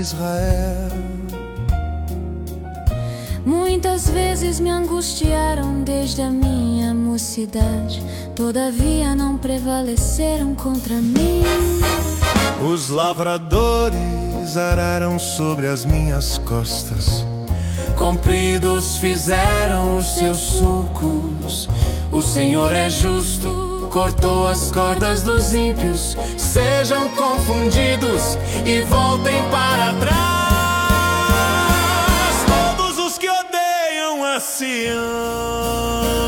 Israel. Muitas vezes me angustiaram desde a minha mocidade, todavia não prevaleceram contra mim. Os lavradores araram sobre as minhas costas, compridos fizeram os seus sulcos. O Senhor é justo, cortou as cordas dos ímpios. Sejam confundidos e voltem para trás todos os que odeiam a Sião.